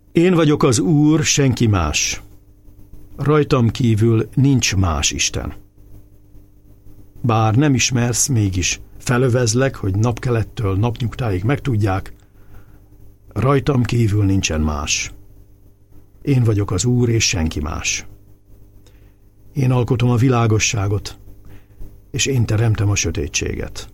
Én vagyok az Úr, senki más. Rajtam kívül nincs más Isten. Bár nem ismersz, mégis felövezlek, hogy napkelettől napnyugtáig megtudják, rajtam kívül nincsen más. Én vagyok az Úr, és senki más. Én alkotom a világosságot, és én teremtem a sötétséget.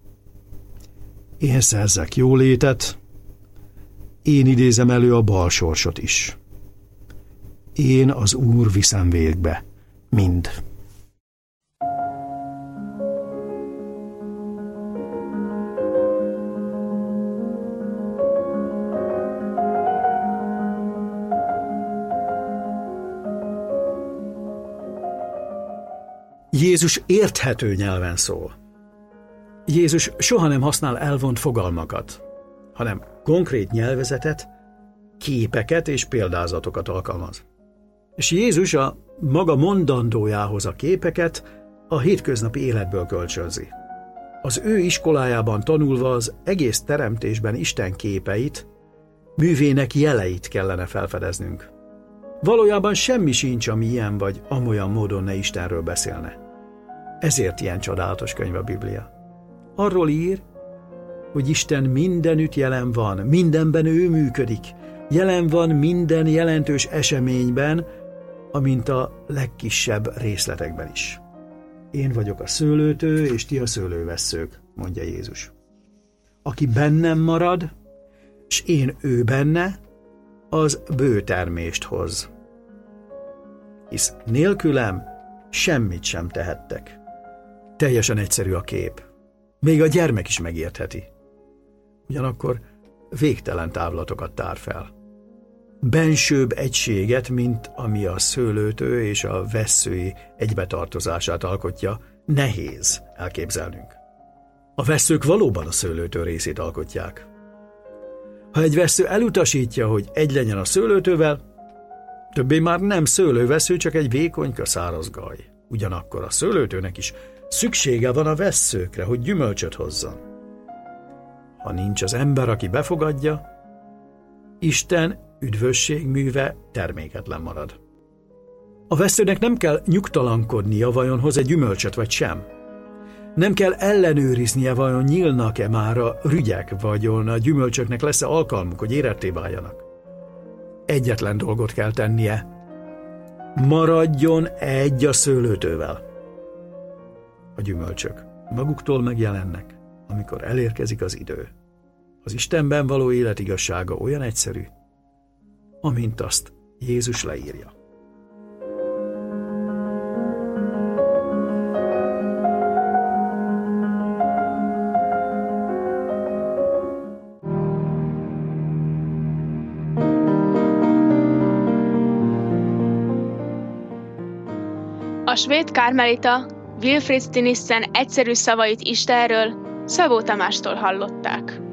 Én szerzek jólétet, én idézem elő a bal sorsot is. Én az Úr viszem végbe mind. Jézus érthető nyelven szól. Jézus soha nem használ elvont fogalmakat, hanem konkrét nyelvezetet, képeket és példázatokat alkalmaz. És Jézus a maga mondandójához a képeket a hétköznapi életből kölcsönzi. Az ő iskolájában tanulva az egész teremtésben Isten képeit, művének jeleit kellene felfedeznünk. Valójában semmi sincs, ami ilyen vagy amolyan módon ne Istenről beszélne. Ezért ilyen csodálatos könyv a Biblia. Arról ír, hogy Isten mindenütt jelen van, mindenben ő működik, jelen van minden jelentős eseményben, amint a legkisebb részletekben is. Én vagyok a szőlőtő, és ti a szőlővesszők, mondja Jézus. Aki bennem marad, és én ő benne, az bő termést hoz. Hisz nélkülem semmit sem tehettek. Teljesen egyszerű a kép. Még a gyermek is megértheti. Ugyanakkor végtelen távlatokat tár fel. Bensőbb egységet, mint ami a szőlőtő és a vesszői egybetartozását alkotja, nehéz elképzelnünk. A vesszők valóban a szőlőtő részét alkotják. Ha egy vessző elutasítja, hogy egy legyen a szőlőtővel, többé már nem szőlővessző, csak egy vékonyka száraz gaj. Ugyanakkor a szőlőtőnek is szüksége van a vesszőkre, hogy gyümölcsöt hozzon. Ha nincs az ember, aki befogadja, Isten üdvösségműve terméketlen marad. A vesszőnek nem kell nyugtalankodnia, vajon hoz-e gyümölcsöt vagy sem. Nem kell ellenőriznie, vajon nyílnak-e már a rügyek, vajon a gyümölcsöknek lesz-e alkalmuk, hogy éretté váljanak. Egyetlen dolgot kell tennie. Maradjon egy a szőlőtővel. A gyümölcsök maguktól megjelennek, amikor elérkezik az idő. Az Istenben való élet igazsága olyan egyszerű, amint azt Jézus leírja. A svéd karmelita Wilfrid Stinissen egyszerű szavait Istenről Szabó Tamástól hallották.